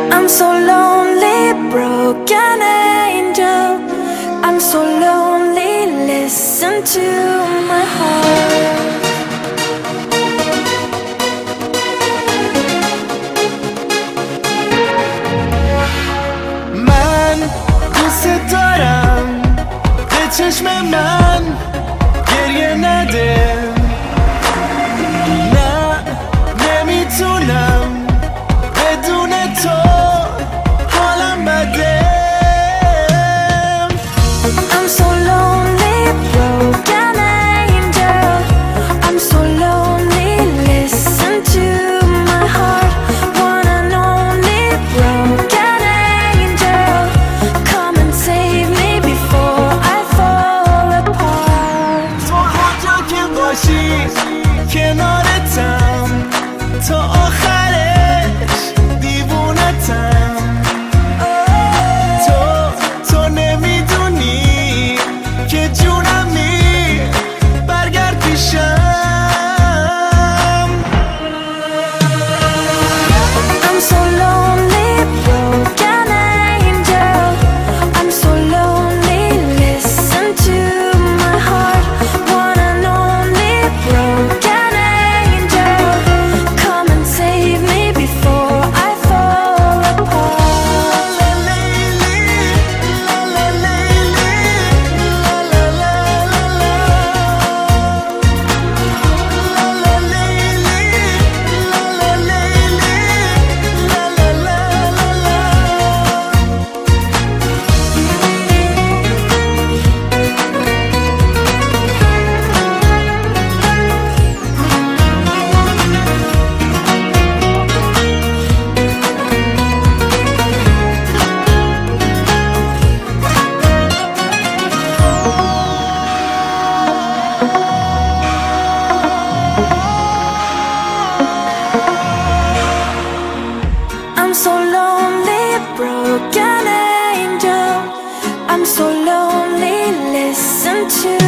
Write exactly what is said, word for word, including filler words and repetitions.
I'm so lonely, broken angel. I'm so lonely, listen to my heart. من دوست دارم به چشم من گریه نده، نه نمیتونم بدون تو حالم بده. I'm so lonely, broken angel. I'm so lonely, listen to my heart. One and only broken angel, come and save me before I fall apart. تو هر جا که باشی کنارتم، تا آخرش دیوونتم. تو تو نمیدونی که جونمی، برگرد پیشم. I'm so lonely, broken angel. I'm so lonely, listen to my heart. One and only broken angel, come and save me before I fall apart. La Layli, la la Layli, la la la la la. La la Layli, la la Layli, la la la la la. I'm so lonely, broken angel. I'm so lonely, listen to